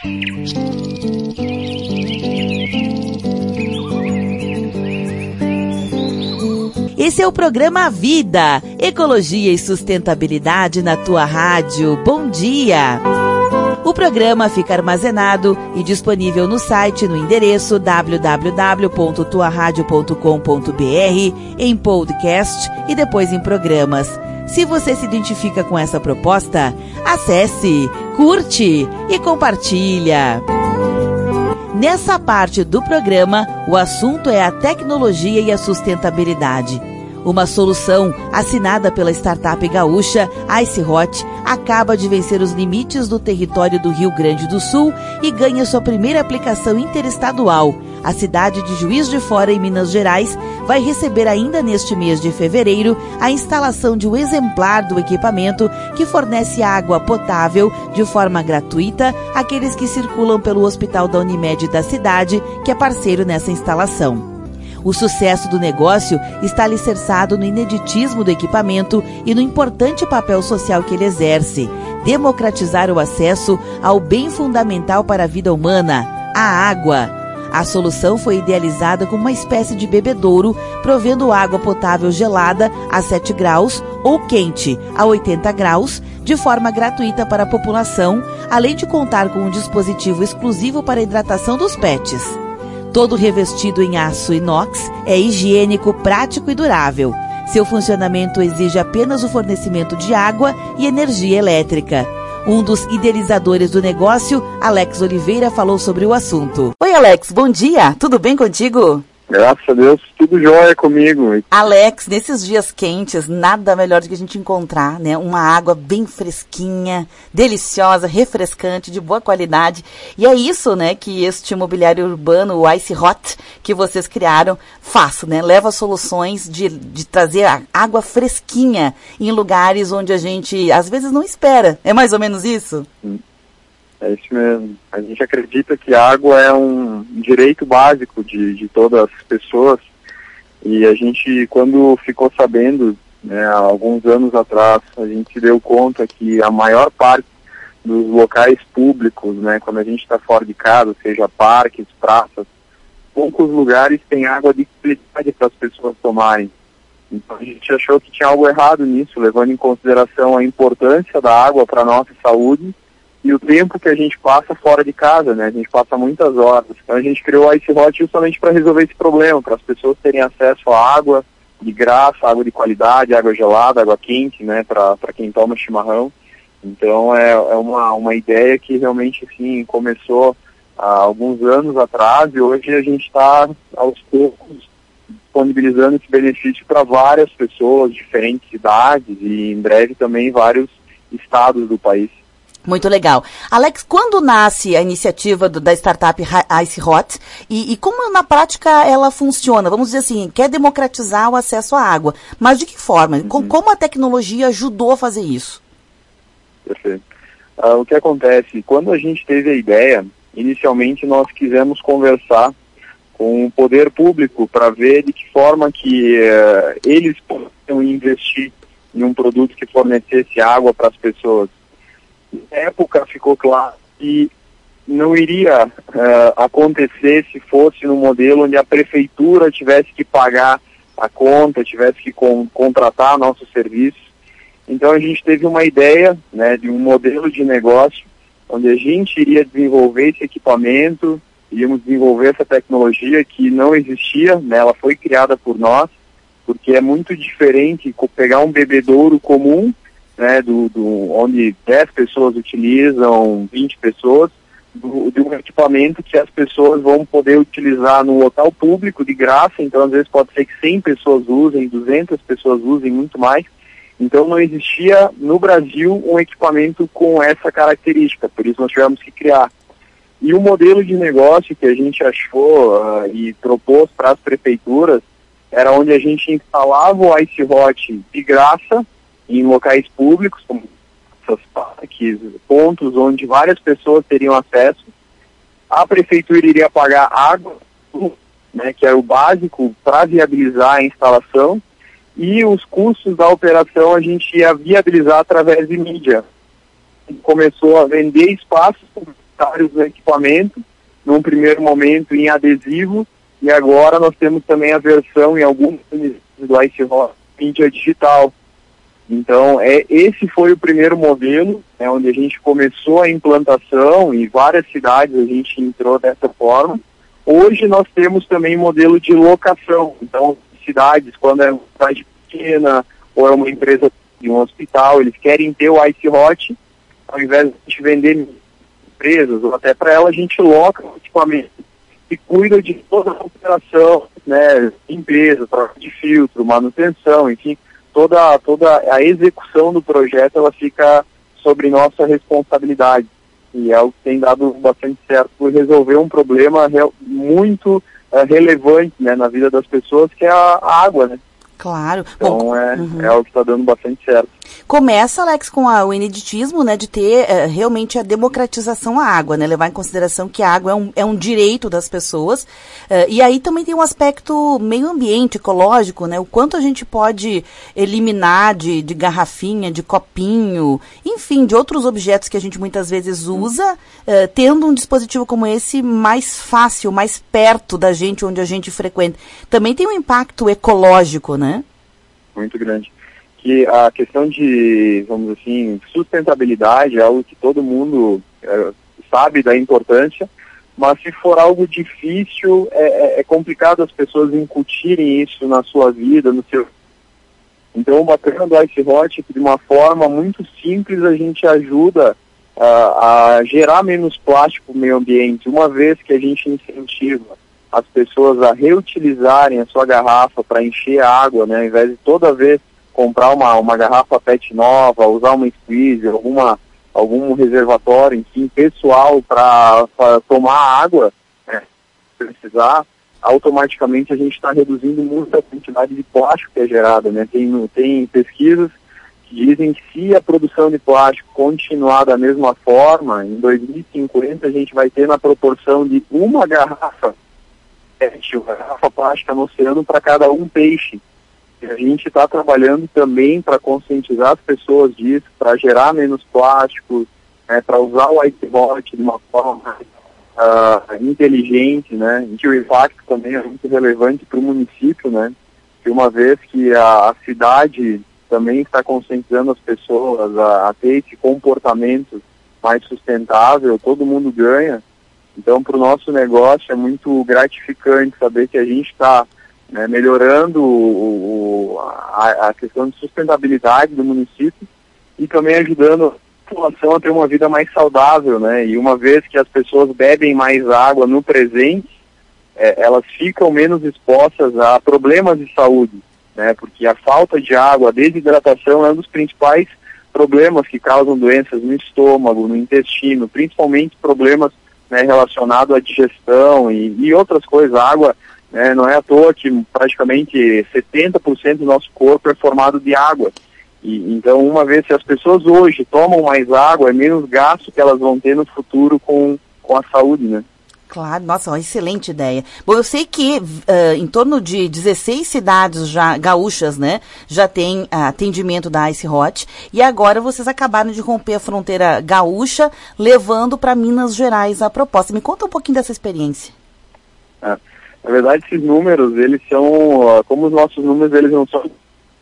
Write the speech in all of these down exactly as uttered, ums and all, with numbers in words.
Esse é o programa Vida, Ecologia e Sustentabilidade na tua rádio. Bom dia! O programa fica armazenado e disponível no site no endereço w w w ponto tua rádio ponto com ponto b r, em podcast e depois em programas. Se você se identifica com essa proposta, acesse, curte e compartilha. Nessa parte do programa, o assunto é a tecnologia e a sustentabilidade. Uma solução assinada pela startup gaúcha IceHot acaba de vencer os limites do território do Rio Grande do Sul e ganha sua primeira aplicação interestadual. A cidade de Juiz de Fora, em Minas Gerais, vai receber ainda neste mês de fevereiro a instalação de um exemplar do equipamento que fornece água potável de forma gratuita àqueles que circulam pelo Hospital da Unimed da cidade, que é parceiro nessa instalação. O sucesso do negócio está alicerçado no ineditismo do equipamento e no importante papel social que ele exerce: democratizar o acesso ao bem fundamental para a vida humana, a água. A solução foi idealizada como uma espécie de bebedouro, provendo água potável gelada a sete graus ou quente a oitenta graus, de forma gratuita para a população, além de contar com um dispositivo exclusivo para a hidratação dos pets. Todo revestido em aço inox, é higiênico, prático e durável. Seu funcionamento exige apenas o fornecimento de água e energia elétrica. Um dos idealizadores do negócio, Alex Oliveira, falou sobre o assunto. Oi, Alex, bom dia. Tudo bem contigo? Graças a Deus, tudo jóia comigo. Alex, nesses dias quentes, nada melhor do que a gente encontrar, né? Uma água bem fresquinha, deliciosa, refrescante, de boa qualidade. E é isso, né, que este imobiliário urbano, o IceHot, que vocês criaram, faz, né? Leva soluções de, de trazer a água fresquinha em lugares onde a gente, às vezes, não espera. É mais ou menos isso? Sim. É isso mesmo. A gente acredita que a água é um direito básico de, de todas as pessoas, e a gente, quando ficou sabendo, né, há alguns anos atrás, a gente se deu conta que a maior parte dos locais públicos, né, quando a gente está fora de casa, seja parques, praças, poucos lugares têm água de qualidade para as pessoas tomarem. Então a gente achou que tinha algo errado nisso, levando em consideração a importância da água para a nossa saúde e o tempo que a gente passa fora de casa, né? A gente passa muitas horas. Então a gente criou a IceHot justamente para resolver esse problema, para as pessoas terem acesso à água de graça, água de qualidade, água gelada, água quente, né? Para quem toma chimarrão. Então é, é uma, uma ideia que realmente, assim, começou há alguns anos atrás, e hoje a gente está, aos poucos, disponibilizando esse benefício para várias pessoas, diferentes cidades, e em breve também vários estados do país. Muito legal. Alex, quando nasce a iniciativa do, da startup IceHot e, e como na prática ela funciona? Vamos dizer assim, quer democratizar o acesso à água, mas de que forma? Uhum. Com, como a tecnologia ajudou a fazer isso? Perfeito. Uh, o que acontece, quando a gente teve a ideia, inicialmente nós quisemos conversar com o poder público para ver de que forma que uh, eles poderiam investir em um produto que fornecesse água para as pessoas. Na época ficou claro que não iria uh, acontecer se fosse no modelo onde a prefeitura tivesse que pagar a conta, tivesse que con- contratar nossos serviços. Então a gente teve uma ideia, né, de um modelo de negócio onde a gente iria desenvolver esse equipamento, iríamos desenvolver essa tecnologia que não existia, né, ela foi criada por nós, porque é muito diferente pegar um bebedouro comum, né, do, do, onde dez pessoas utilizam, vinte pessoas, do, de um equipamento que as pessoas vão poder utilizar no local público de graça. Então às vezes pode ser que cem pessoas usem, duzentas pessoas usem, muito mais. Então não existia no Brasil um equipamento com essa característica, por isso nós tivemos que criar. E o modelo de negócio que a gente achou uh, e propôs para as prefeituras era onde a gente instalava o IceHot de graça em locais públicos, como parques, pontos onde várias pessoas teriam acesso. A prefeitura iria pagar água, né, que é o básico para viabilizar a instalação, e os custos da operação a gente ia viabilizar através de mídia. Começou a vender espaços refratários no equipamento, num primeiro momento em adesivo, e agora nós temos também a versão em alguns do Ice Hot mídia digital. Então, é, esse foi o primeiro modelo, né, onde a gente começou a implantação, e várias cidades a gente entrou dessa forma. Hoje nós temos também modelo de locação. Então, cidades, quando é uma cidade pequena, ou é uma empresa de um hospital, eles querem ter o Ice Hot, ao invés de a gente vender empresas, ou até para ela, a gente loca o equipamento e cuida de toda a operação, né, limpeza, troca de filtro, manutenção, enfim, toda, toda a execução do projeto, ela fica sobre nossa responsabilidade. E é o que tem dado bastante certo por resolver um problema real, muito uh, relevante, né, na vida das pessoas, que é a, a água, né? Claro. Então, Bom, é, uhum. é algo que está dando bastante certo. Começa, Alex, com a, o ineditismo, né, de ter uh, realmente a democratização à água, né, levar em consideração que a água é um, é um direito das pessoas, uh, e aí também tem um aspecto meio ambiente, ecológico, né, o quanto a gente pode eliminar de, de garrafinha, de copinho, enfim, de outros objetos que a gente muitas vezes usa, uh, tendo um dispositivo como esse mais fácil, mais perto da gente, onde a gente frequenta. Também tem um impacto ecológico, né? Muito grande. Que a questão de, vamos dizer assim, sustentabilidade é algo que todo mundo é, sabe da importância, mas se for algo difícil, é, é complicado as pessoas incutirem isso na sua vida, no seu... Então, o bacana do Ice Hot é que, de uma forma muito simples, a gente ajuda uh, a gerar menos plástico no meio ambiente, uma vez que a gente incentiva as pessoas a reutilizarem a sua garrafa para encher a água, né, ao invés de toda vez comprar uma, uma garrafa P E T nova, usar uma squeeze, alguma, algum reservatório, enfim, pessoal para tomar água, né, se precisar, automaticamente a gente está reduzindo muito a quantidade de plástico que é gerada, né? Tem, tem pesquisas que dizem que se a produção de plástico continuar da mesma forma, em dois mil e cinquenta a gente vai ter na proporção de uma garrafa, uma garrafa plástica no oceano para cada um peixe. A gente está trabalhando também para conscientizar as pessoas disso, para gerar menos plástico, né, para usar o Ice Hot de uma forma uh, inteligente, né, em que o impacto também é muito relevante para o município, né, que uma vez que a, a cidade também está conscientizando as pessoas a, a ter esse comportamento mais sustentável, todo mundo ganha. Então, para o nosso negócio é muito gratificante saber que a gente está né, melhorando o, o, a, a questão de sustentabilidade do município e também ajudando a população a ter uma vida mais saudável, né? E uma vez que as pessoas bebem mais água no presente, é, elas ficam menos expostas a problemas de saúde, né? Porque a falta de água, a desidratação é um dos principais problemas que causam doenças no estômago, no intestino, principalmente problemas né, relacionados à digestão e, e outras coisas. A água É, não é à toa que praticamente setenta por cento do nosso corpo é formado de água. E, então, uma vez que as pessoas hoje tomam mais água, é menos gasto que elas vão ter no futuro com, com a saúde, né? Claro, nossa, uma excelente ideia. Bom, eu sei que uh, em torno de dezesseis cidades já gaúchas, né, já tem uh, atendimento da Ice Hot, e agora vocês acabaram de romper a fronteira gaúcha, levando para Minas Gerais a proposta. Me conta um pouquinho dessa experiência. É. Na verdade, esses números, eles são, como os nossos números, eles não são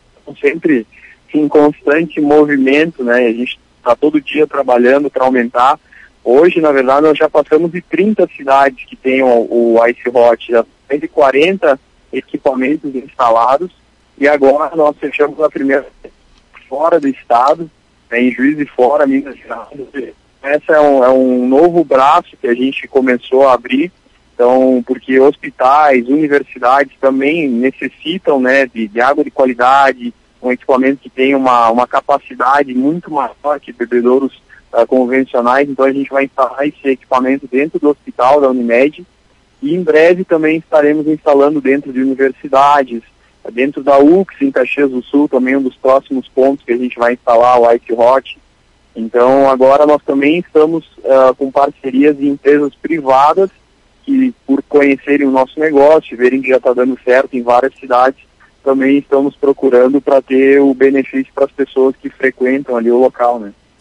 sempre em constante movimento, né? A gente está todo dia trabalhando para aumentar. Hoje, na verdade, nós já passamos de trinta cidades que têm o, o Ice Hot, já tem de quarenta equipamentos instalados, e agora nós fechamos a primeira fora do estado, né, em Juiz de Fora, Minas Gerais. Esse é um, é um novo braço que a gente começou a abrir. Então, porque hospitais, universidades também necessitam né, de, de água de qualidade, um equipamento que tem uma, uma capacidade muito maior que bebedouros uh, convencionais. Então, a gente vai instalar esse equipamento dentro do hospital da Unimed e em breve também estaremos instalando dentro de universidades, dentro da U C S, em Caxias do Sul, também um dos próximos pontos que a gente vai instalar o Ice Hot. Então, agora nós também estamos uh, com parcerias de empresas privadas que, por conhecerem o nosso negócio, verem que já está dando certo em várias cidades, também estamos procurando para ter o benefício para as pessoas que frequentam ali o local, né?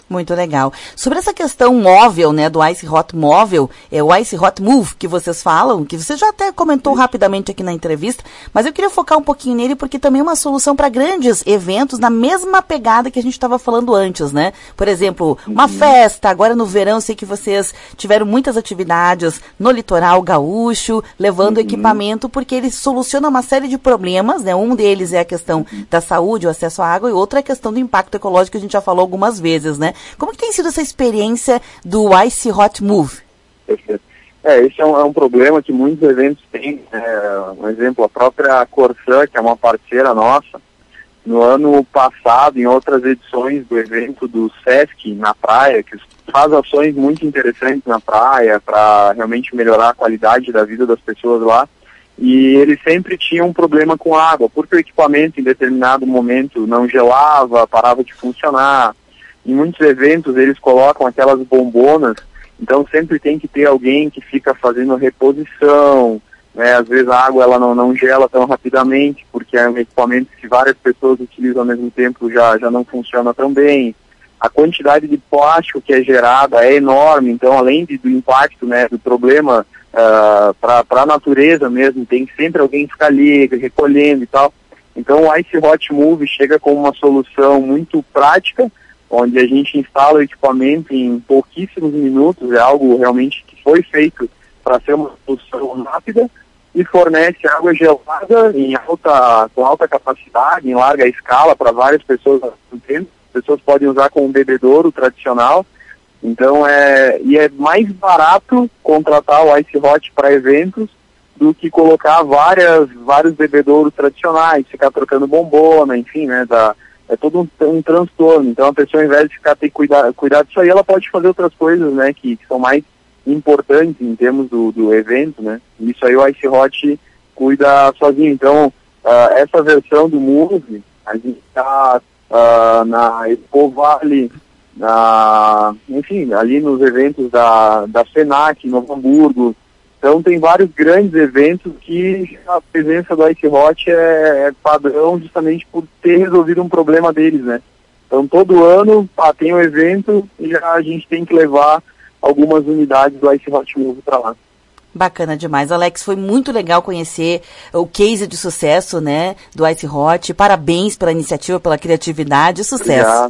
Muito legal. Sobre essa questão móvel, né, do Ice Hot móvel, é o Ice Hot Move que vocês falam, que você já até comentou rapidamente aqui na entrevista, mas eu queria focar um pouquinho nele porque também é uma solução para grandes eventos na mesma pegada que a gente estava falando antes, né? Por exemplo, uma uhum. festa, agora no verão, eu sei que vocês tiveram muitas atividades no litoral gaúcho, levando uhum. equipamento, porque ele soluciona uma série de problemas, né? Um deles é a questão uhum. da saúde, o acesso à água, e outra é a questão do impacto ecológico que a gente já falou algumas vezes, né? Como que tem sido essa experiência do Ice Hot Move? Perfeito. É, esse é um, é um problema que muitos eventos têm. É, um exemplo, a própria Corsã, que é uma parceira nossa, no ano passado, em outras edições do evento do Sesc na praia, que faz ações muito interessantes na praia para realmente melhorar a qualidade da vida das pessoas lá, e ele sempre tinha um problema com água, porque o equipamento em determinado momento não gelava, parava de funcionar. Em muitos eventos eles colocam aquelas bombonas, então sempre tem que ter alguém que fica fazendo reposição, né? Às vezes a água ela não, não gela tão rapidamente, porque é um equipamento que várias pessoas utilizam ao mesmo tempo, já, já não funciona tão bem. A quantidade de plástico que é gerada é enorme, então além de, do impacto, né, do problema uh, para a natureza mesmo, tem que sempre alguém ficar ali recolhendo e tal. Então o Ice Hot Move chega com uma solução muito prática, onde a gente instala o equipamento em pouquíssimos minutos, é algo realmente que foi feito para ser uma solução rápida, e fornece água gelada em alta, com alta capacidade, em larga escala, para várias pessoas ao mesmo tempo. As pessoas podem usar com um bebedouro tradicional, então é, e é mais barato contratar o Ice Hot para eventos do que colocar várias, vários bebedouros tradicionais, ficar trocando bombona, enfim, né, da... É todo um, um transtorno. Então a pessoa, ao invés de ficar ter que cuidar, cuidar disso aí, ela pode fazer outras coisas, né, que, que são mais importantes em termos do, do evento, né. Isso aí o Ice Hot cuida sozinho. Então, uh, essa versão do Move, a gente está uh, na Expo Vale, na, enfim, ali nos eventos da, da FENAC, em Novo Hamburgo. Então tem vários grandes eventos que a presença do Ice Hot é, é padrão justamente por ter resolvido um problema deles, né? Então todo ano ah, tem um evento e já a gente tem que levar algumas unidades do Ice Hot Move para lá. Bacana demais. Alex, foi muito legal conhecer o case de sucesso, né, do Ice Hot. Parabéns pela iniciativa, pela criatividade e sucesso. Obrigado.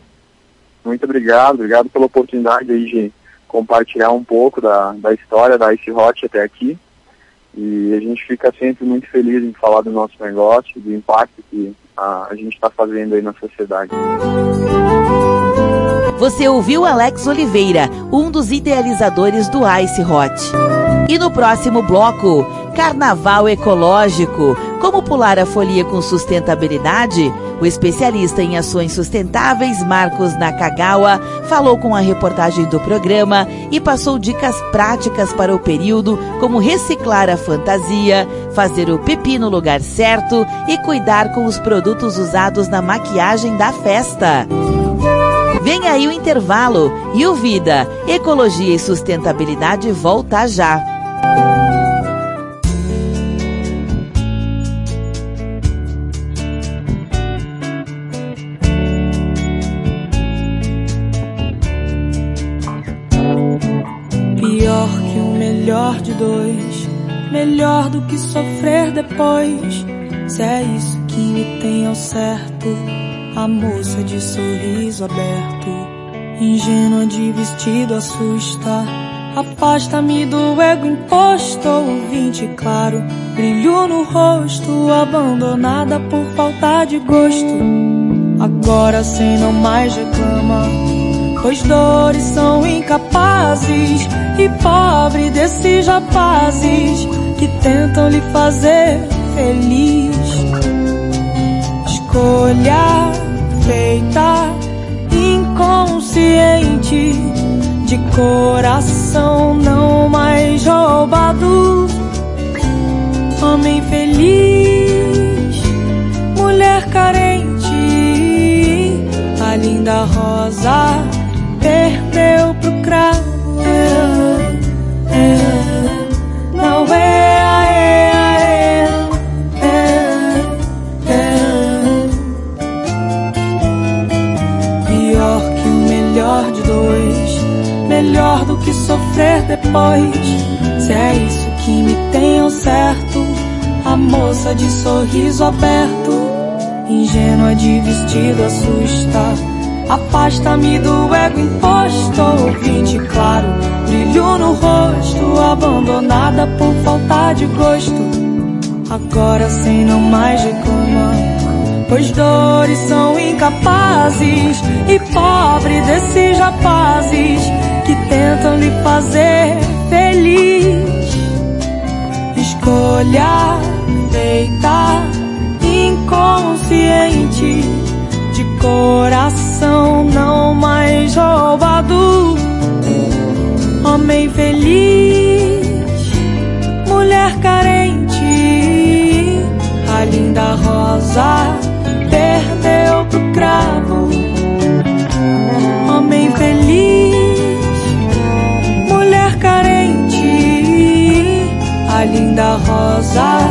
Muito obrigado. Obrigado pela oportunidade aí de compartilhar um pouco da, da história da Ice Hot até aqui, e a gente fica sempre muito feliz em falar do nosso negócio, do impacto que a, a gente está fazendo aí na sociedade. Você ouviu Alex Oliveira, um dos idealizadores do Ice Hot. E no próximo bloco, Carnaval Ecológico. Como pular a folia com sustentabilidade? O especialista em ações sustentáveis, Marcos Nakagawa, falou com a reportagem do programa e passou dicas práticas para o período, como reciclar a fantasia, fazer o pipi no lugar certo e cuidar com os produtos usados na maquiagem da festa. Vem aí o intervalo e o Vida, Ecologia e Sustentabilidade volta já. Pior que o melhor de dois, melhor do que sofrer depois. Se é isso que me tem ao certo, a moça de sorriso aberto, ingênua de vestido assusta. Afasta-me do ego imposto, ouvinte claro, brilho no rosto, abandonada por falta de gosto. Agora sem não mais reclama, pois dores são incapazes, e pobre desses rapazes que tentam lhe fazer feliz. Escolha feita inconsciente, de coração não mais roubado. Homem feliz, mulher carente, a linda rosa perdeu pro cravo. É, é, não é, é, é, é, é. Pior que o melhor dois. Se é isso que me tem ao certo, a moça de sorriso aberto, ingênua de vestido assusta. Afasta-me do ego imposto, ouvinte claro, brilho no rosto, abandonada por falta de gosto. Agora sem não mais reclamar, pois dores são incapazes, e pobre desses rapazes que tentam lhe fazer feliz. Escolha feita inconsciente, de coração não mais roubado. Homem feliz, mulher carente, a linda rosa perdeu pro cravo. Homem feliz, mulher carente, a linda rosa